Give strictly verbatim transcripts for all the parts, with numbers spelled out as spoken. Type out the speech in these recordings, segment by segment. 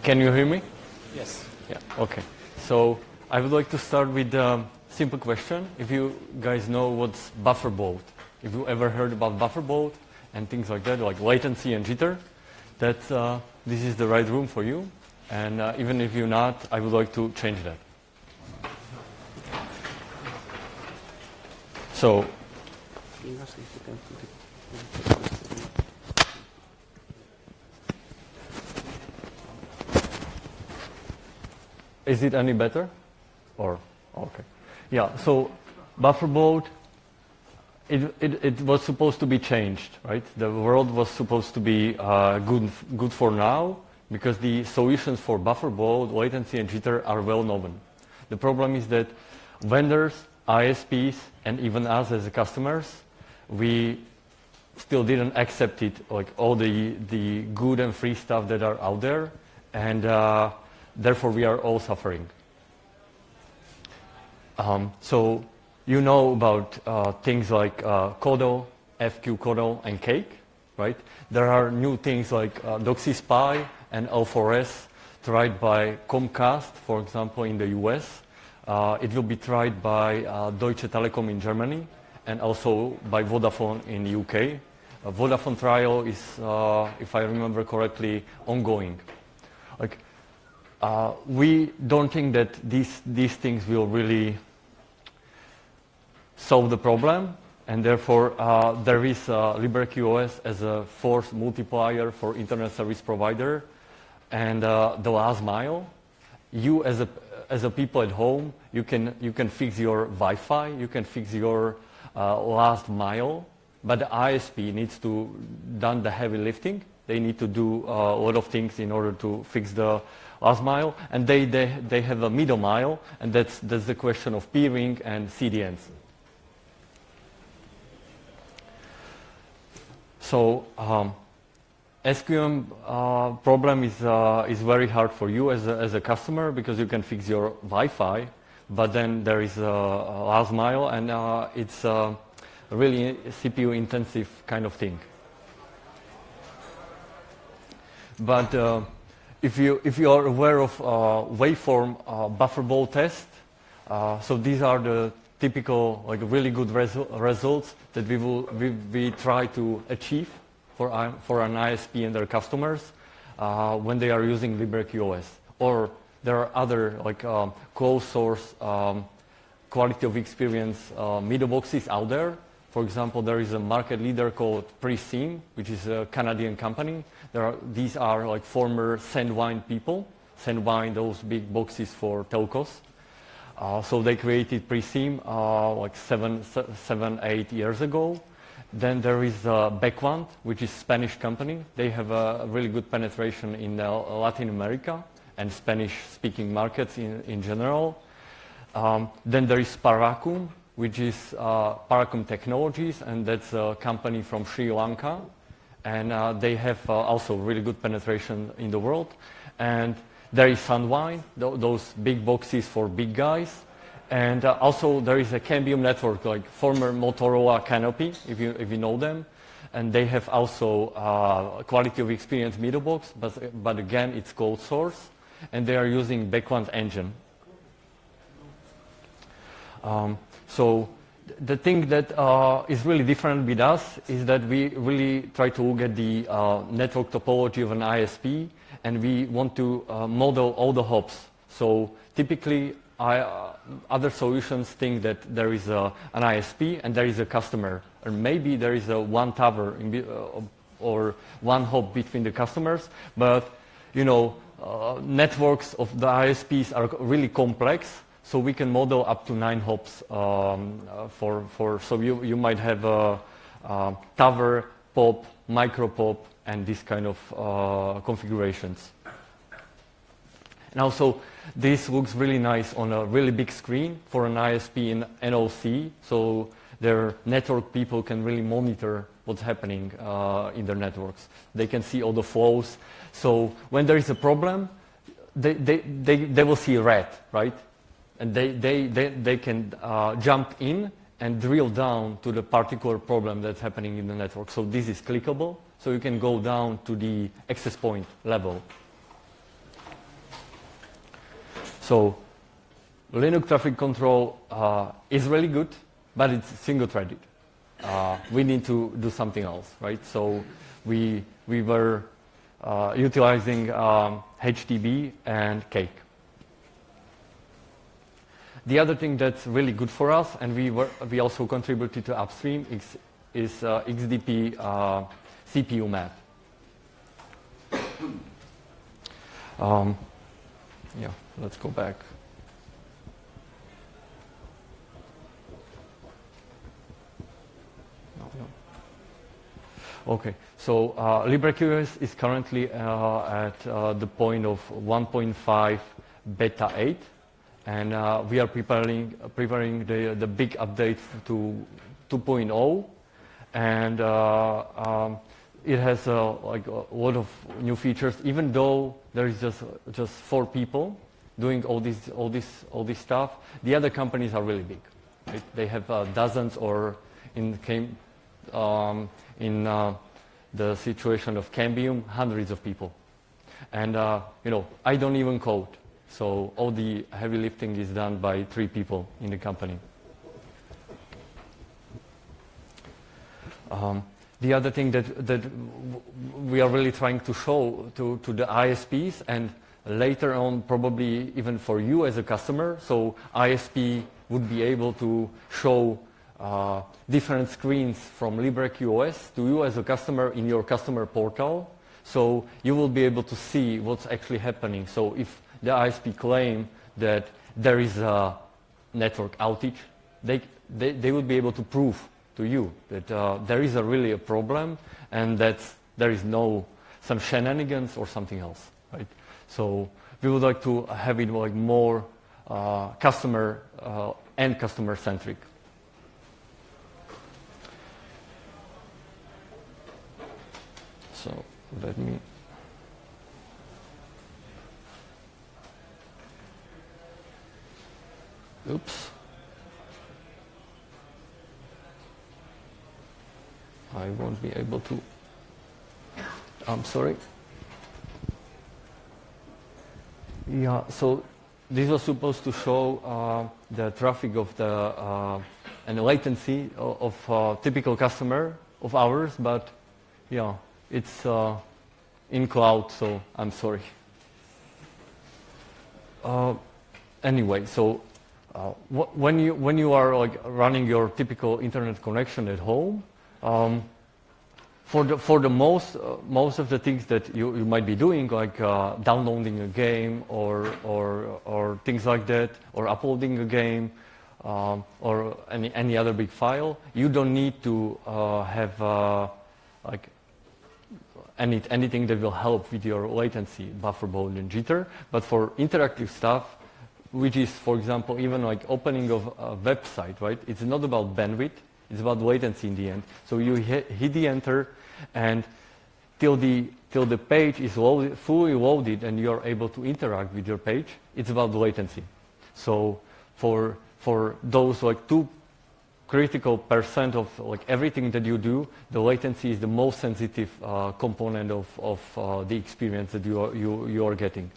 Can you hear me? Yes. Yeah, okay. So I would like to start with a simple question. If you guys know what's buffer bloat, if you ever heard about buffer bloat and things like that, like latency and jitter, that uh, this is the right room for you. And uh, even if you're not, I would like to change that. So, is it any better? Or, okay. Yeah, so buffer bloat, it, it, it was supposed to be changed, right? The world was supposed to be uh, good, good for now, because the solutions for buffer bloat, latency, and jitter are well known. The problem is that vendors, I S Ps, and even us as customers, we still didn't accept it, like all the, the good and free stuff that are out there, and uh, therefore we are all suffering. Um, so you know about uh, things like uh, Codel, F Q Codel, and Cake, right? There are new things like uh, DoxySpy and L four S tried by Comcast, for example, in the U S. Uh, it will be tried by uh, Deutsche Telekom in Germany and also by Vodafone in the U K. Uh, Vodafone trial is, uh, if I remember correctly, ongoing. Like, uh, we don't think that these, these things will really solve the problem, and therefore uh, there is uh, LibreQOS as a force multiplier for internet service provider, and uh, the last mile. You as a as a people at home, you can you can fix your Wi-Fi, you can fix your uh, last mile, but the I S P needs to done the heavy lifting. They need to do uh, a lot of things in order to fix the last mile, and they they they have a middle mile, and that's that's the question of peering and C D Ns. So um, S Q M uh, problem is uh, is very hard for you as a, as a customer, because you can fix your Wi-Fi, but then there is a, a last mile, and uh, it's a really C P U intensive kind of thing. But uh, if you if you are aware of uh, waveform uh, buffer bloat test, uh, so these are the typical, like, really good resu results that we will we, we try to achieve for uh, for an I S P and their customers uh, when they are using LibreQOS. Or there are other, like, um, closed source um, quality of experience uh, middle boxes out there. For example, there is a market leader called Preseam, which is a Canadian company. There are these are like former Sandvine people. Sandvine, those big boxes for telcos. Uh, so they created Preseam uh, like seven, seven, eight years ago. Then there is uh, Backvant, which is a Spanish company. They have a really good penetration in uh, Latin America and Spanish-speaking markets in, in general. Um, then there is Paracum, which is uh, Paracum Technologies, and that's a company from Sri Lanka. And uh, they have uh, also really good penetration in the world. And there is Sandvine, th those big boxes for big guys. And uh, also there is a Cambium network, like former Motorola Canopy, if you, if you know them. And they have also uh, quality of experience middle box, but, but again, it's closed source. And they are using Backvant engine. Um, so the thing that uh, is really different with us is that we really try to look at the uh, network topology of an I S P, and we want to uh, model all the hops. So typically, I, uh, other solutions think that there is a, an I S P and there is a customer, or maybe there is a one tower in, uh, or one hop between the customers. But you know, uh, networks of the I S Ps are really complex, so we can model up to nine hops um, uh, for for. So you you might have a, a tower, pop, micro pop, and this kind of uh, configurations. And also, this looks really nice on a really big screen for an I S P in N O C, so their network people can really monitor what's happening uh, in their networks. They can see all the flows. So when there is a problem, they, they, they, they will see red, right? And they, they, they, they can uh, jump in and drill down to the particular problem that's happening in the network. So this is clickable, so you can go down to the access point level. So Linux traffic control uh, is really good, but it's single-threaded. Uh, we need to do something else, right? So we we were uh, utilizing um, H T B and Cake. The other thing that's really good for us, and we were we also contributed to upstream, is, is uh, X D P uh, C P U map. um, yeah, let's go back. Okay, so uh, LibreQOS is currently uh, at uh, the point of one point five beta eight, and uh, we are preparing preparing the the big update to two point oh, and uh, um, it has uh, like a lot of new features. Even though there is just just four people doing all this all this all this stuff, the other companies are really big. Right? They have uh, dozens, or in came. Um, in uh, the situation of Cambium, hundreds of people. And, uh, you know, I don't even code. So all the heavy lifting is done by three people in the company. Um, the other thing that, that we are really trying to show to, to the I S Ps, and later on probably even for you as a customer, so I S P would be able to show Uh, different screens from LibreQOS to you as a customer in your customer portal, so you will be able to see what's actually happening. So if the I S P claim that there is a network outage, they, they, they will be able to prove to you that uh, there is a really a problem, and that there is no some shenanigans or something else, right? So we would like to have it like more uh, customer uh, and customer centric. So let me oops I won't be able to I'm sorry yeah so this was supposed to show uh, the traffic of the uh, and the latency of, of uh, typical customer of ours, but yeah, it's uh, in cloud, so I'm sorry. Uh, anyway, so uh, wh when you when you are like running your typical internet connection at home, um, for the for the most uh, most of the things that you, you might be doing, like uh, downloading a game or or or things like that, or uploading a game, um, or any any other big file, you don't need to uh, have uh, like Any, anything that will help with your latency, buffer bloat, and jitter. But for interactive stuff, which is, for example, even like opening of a website, right? It's not about bandwidth, it's about latency in the end. So you hit, hit the enter, and till the, till the page is loaded, fully loaded and you're able to interact with your page, it's about latency. So for, for those like two critical percent of like everything that you do, the latency is the most sensitive uh, component of, of uh, the experience that you are, you, you are getting.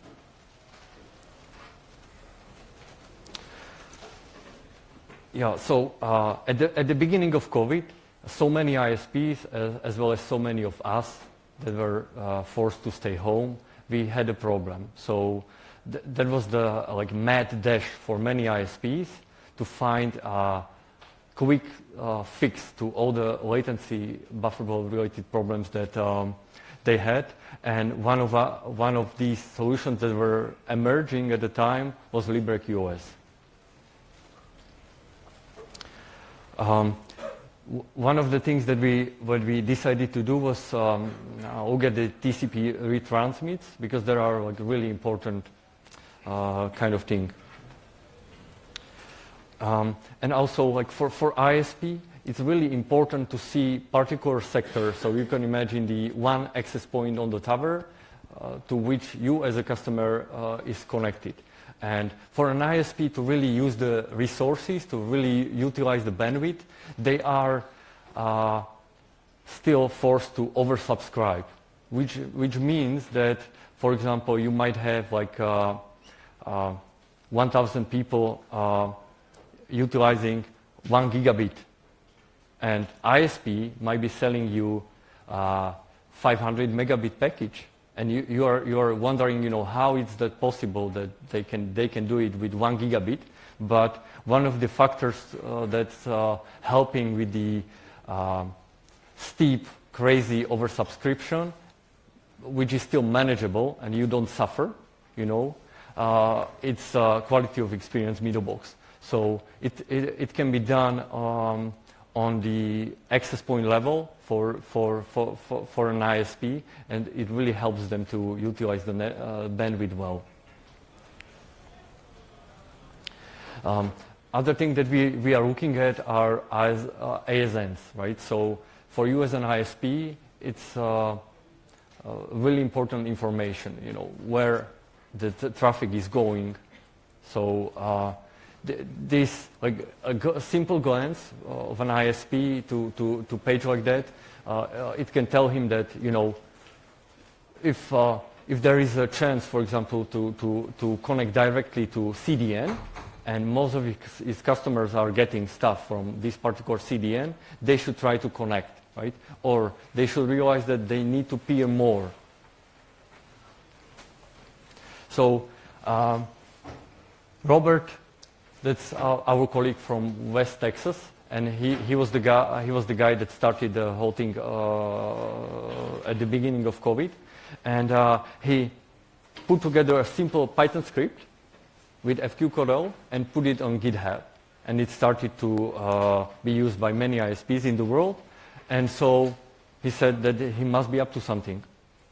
Yeah, so uh, at, the, at the beginning of COVID, so many I S Ps, as, as well as so many of us that were uh, forced to stay home, we had a problem. So th that was the like mad dash for many I S Ps to find uh, quick uh, fix to all the latency buffer bloat related problems that um, they had, and one of uh, one of these solutions that were emerging at the time was LibreQOS. Um, one of the things that we what we decided to do was um, look at the T C P retransmits, because there are like really important uh, kind of thing. Um, and also, like for, for I S P, it's really important to see particular sectors. So you can imagine the one access point on the tower uh, to which you as a customer uh, is connected. And for an I S P to really use the resources, to really utilize the bandwidth, they are uh, still forced to oversubscribe, which, which means that, for example, you might have like uh, uh, one thousand people uh, utilizing one gigabit. And I S P might be selling you uh, five hundred megabit package. And you, you, are, you are wondering, you know, how is that possible that they can, they can do it with one gigabit. But one of the factors uh, that's uh, helping with the uh, steep, crazy oversubscription, which is still manageable and you don't suffer, you know, uh, it's uh, quality of experience middle box. So it, it, it can be done um, on the access point level for, for, for, for, for an I S P, and it really helps them to utilize the net, uh, bandwidth well. Um, other thing that we, we are looking at are as, uh, A S Ns, right? So for you as an I S P, it's uh, uh, really important information, you know, where the, the traffic is going. So uh, th this, like a, a simple glance of an I S P to, to, to page like that, uh, uh, it can tell him that, you know, if, uh, if there is a chance, for example, to, to, to connect directly to C D N, and most of his, his customers are getting stuff from this particular C D N, they should try to connect, right? Or they should realize that they need to peer more. So um, Robert, that's our, our colleague from West Texas, and he, he was the guy he was the guy that started the whole thing uh, at the beginning of COVID, and uh, he put together a simple Python script with F Q Codel and put it on GitHub, and it started to uh, be used by many I S Ps in the world, and so he said that he must be up to something.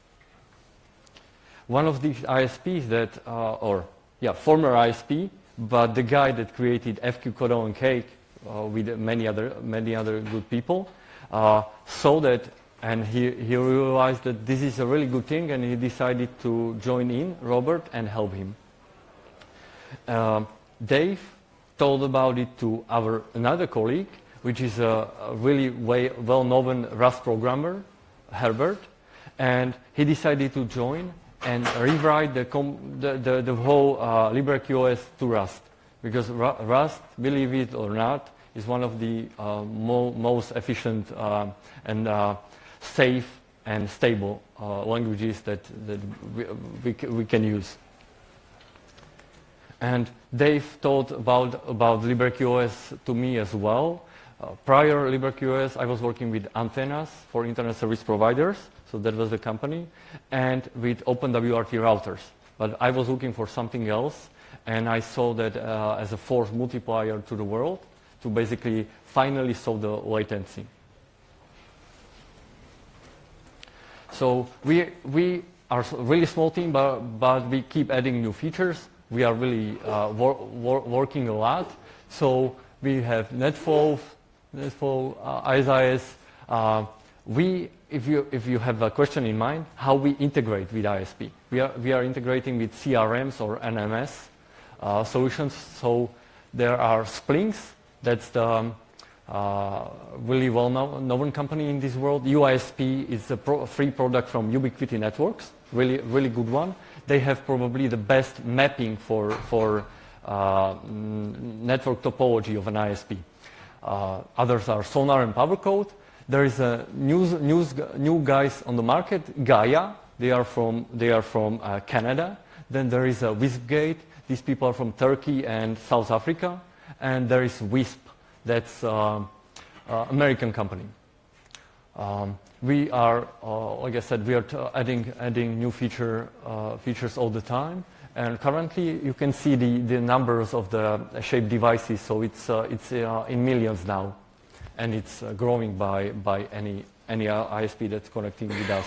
One of these I S Ps that, uh, or yeah, former I S P, but the guy that created F Q Codel and Cake uh, with many other many other good people, uh, saw that, and he, he realized that this is a really good thing, and he decided to join in Robert and help him. Uh, Dave told about it to our another colleague, which is a, a really well-known Rust programmer, Herbert, and he decided to join and rewrite the, com the, the, the whole uh, LibreQOS to Rust, because Ru Rust, believe it or not, is one of the uh, mo most efficient uh, and uh, safe and stable uh, languages that, that we, we, we can use. And Dave told about, about LibreQOS to me as well. Uh, prior LibreQOS, I was working with Antennas for internet service providers, so that was the company, and with OpenWRT routers. But I was looking for something else, and I saw that uh, as a force multiplier to the world to basically finally solve the latency. So we, we are a really small team, but, but we keep adding new features. We are really uh, wor wor working a lot. So we have NetFlow, NetFlow, uh, I S I S. Uh, we, if you if you have a question in mind, how we integrate with I S P, we are we are integrating with C R Ms or N M S uh, solutions. So there are Splynx. That's the um, uh, really well-known known company in this world. U I S P is a pro free product from Ubiquiti Networks. Really really good one. They have probably the best mapping for, for uh, network topology of an I S P. Uh, others are Sonar and PowerCode. There is a news, news, new guys on the market, Gaia. They are from, they are from uh, Canada. Then there is a WispGate. These people are from Turkey and South Africa. And there is Wisp. That's an uh, uh, American company. Um, we are, uh, like I said, we are t adding adding new feature uh, features all the time. And currently, you can see the the numbers of the Shape devices. So it's uh, it's uh, in millions now, and it's uh, growing by by any any I S P that's connecting with us.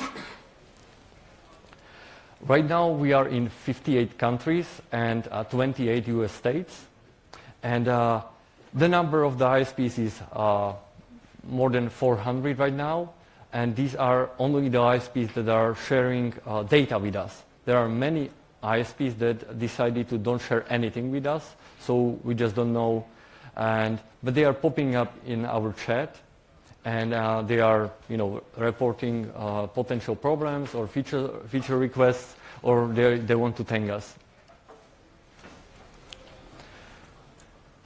Right now, we are in fifty-eight countries and uh, twenty-eight U S states, and uh, the number of the I S Ps is uh, more than four hundred right now. And these are only the I S Ps that are sharing uh, data with us. There are many I S Ps that decided to don't share anything with us, so we just don't know. And but they are popping up in our chat, and uh, they are, you know, reporting uh, potential problems or feature feature requests, or they they want to thank us.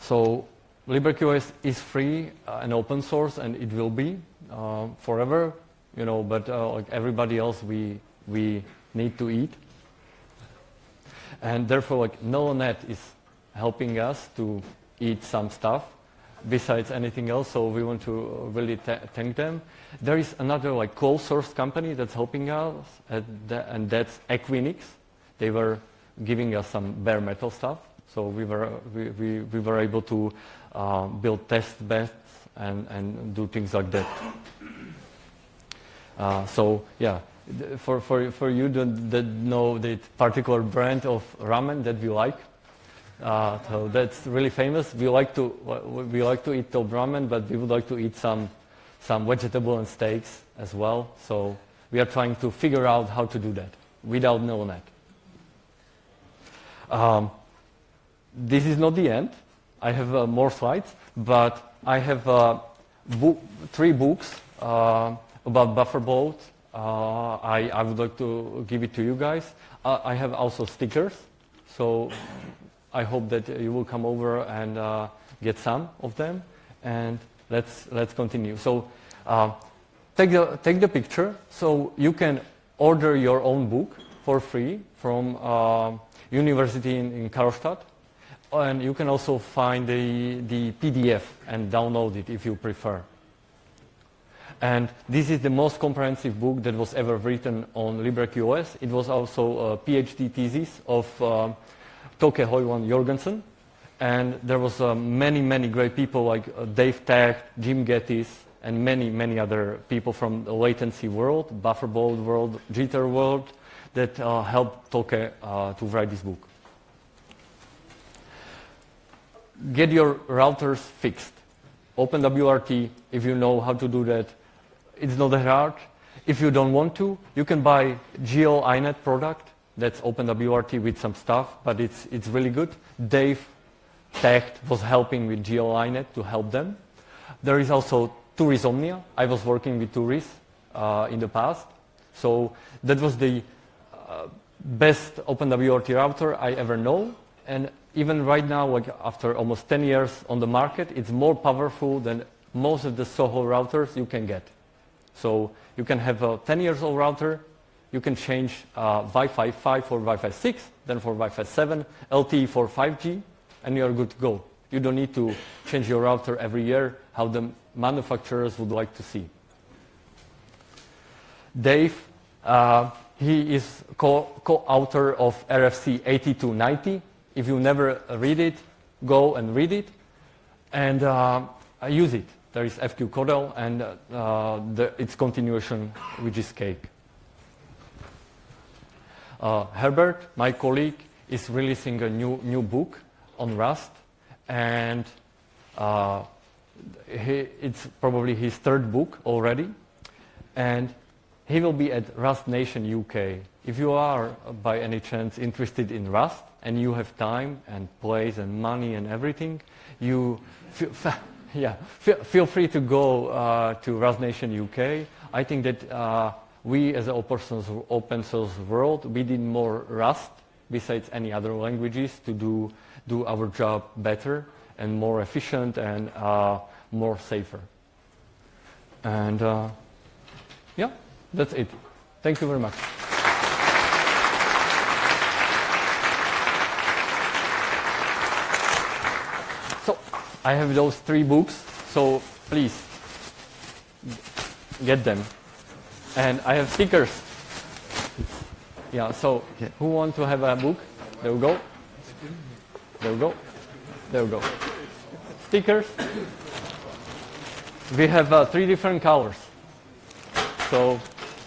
so LibreQOS is free uh, and open source, and it will be uh, forever, you know, but uh, like everybody else, we, we need to eat. And therefore, like, Nellonet is helping us to eat some stuff besides anything else, so we want to really th thank them. There is another like closed source company that's helping us, at the, and that's Equinix. They were giving us some bare metal stuff, so we were we, we, we were able to uh, build test beds and, and do things like that. Uh, so yeah, for, for, for you that, that know the particular brand of ramen that we like, Uh, so that's really famous. We like to we like to eat top ramen, but we would like to eat some some vegetable and steaks as well. So we are trying to figure out how to do that without Nellonet. Um, this is not the end. I have uh, more slides, but I have uh, bo three books uh, about Bufferbloat. Uh, I I would like to give it to you guys. Uh, I have also stickers. So I hope that you will come over and uh, get some of them, and let's let's continue. So uh, take the take the picture. So you can order your own book for free from uh, university in, in Karlstad, and you can also find the the P D F and download it if you prefer. And this is the most comprehensive book that was ever written on LibreQOS. It was also a PhD thesis of Uh, Toke Hoywan Jorgensen, and there was uh, many, many great people like uh, Dave Tacht, Jim Geddes, and many, many other people from the latency world, Bufferbloat world, Jitter world, that uh, helped Toke uh, to write this book. Get your routers fixed. OpenWRT, if you know how to do that, it's not that hard. If you don't want to, you can buy G L I net product. That's OpenWRT with some stuff, but it's, it's really good. Dave Tacht was helping with G L I net to help them. There is also Tourisomnia. I was working with Touris uh, in the past. So that was the uh, best OpenWRT router I ever know. And even right now, like after almost ten years on the market, it's more powerful than most of the Soho routers you can get. So you can have a ten years old router. You can change uh, Wi-Fi five for Wi-Fi six, then for Wi-Fi seven, L T E for five G, and you're good to go. You don't need to change your router every year, how the manufacturers would like to see. Dave, uh, he is co-author co of R F C eighty-two ninety. If you never read it, go and read it, and uh, use it. There is F Q Codel and uh, the, its continuation, which is Cake. Uh, Herbert, my colleague, is releasing a new new book on Rust, and uh, he, it's probably his third book already, and he will be at Rust Nation U K. If you are, by any chance, interested in Rust, and you have time and place and money and everything, you feel, yeah, feel, feel free to go uh, to Rust Nation U K. I think that uh, we, as an open source, open source world, we need more Rust besides any other languages to do, do our job better and more efficient and uh, more safer. And uh, yeah, that's it. Thank you very much. So I have those three books, so please get them. And I have stickers. Yeah, so okay. Who want to have a book? There we go. There we go. There we go. Stickers. We have uh, three different colors. So,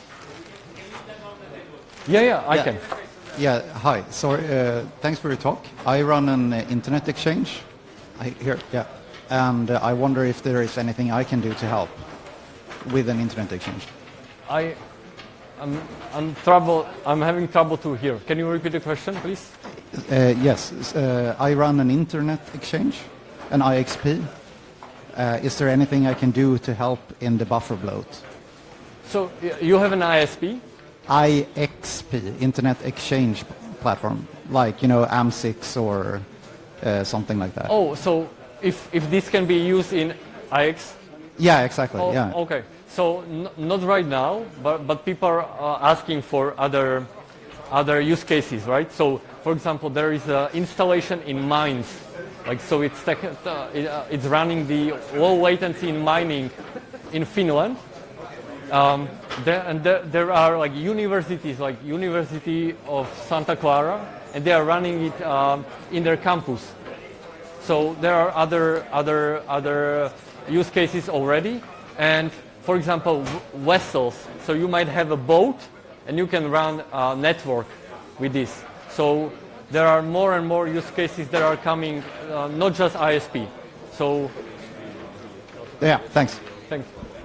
yeah, yeah, I yeah. can. Yeah, hi. Sorry, uh, thanks for your talk. I run an uh, internet exchange. I, here, yeah. And uh, I wonder if there is anything I can do to help with an internet exchange. I, I'm, I'm, trouble, I'm having trouble to hear. Can you repeat the question, please? Uh, yes, uh, I run an internet exchange, an I X P. Uh, is there anything I can do to help in the Bufferbloat? So you have an I S P? I X P, Internet Exchange Platform, like, you know, A M six or uh, something like that. Oh, so if, if this can be used in I X? Yeah, exactly. Oh, yeah. Okay. So n not right now, but, but people are uh, asking for other, other use cases, right? So, for example, there is an installation in mines. Like, so it's, tech, uh, it, uh, it's running the low latency in mining in Finland. Um, there, and there, there are like universities, like University of Santa Clara, and they are running it um, in their campus. So there are other, other, other use cases already. And for example, vessels. So you might have a boat and you can run a network with this. So there are more and more use cases that are coming, uh, not just I S P. So Yeah, thanks. thanks.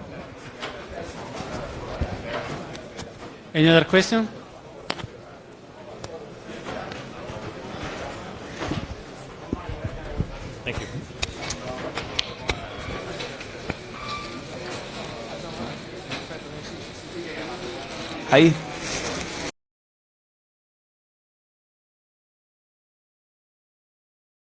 Any other question? Thank you. Hej,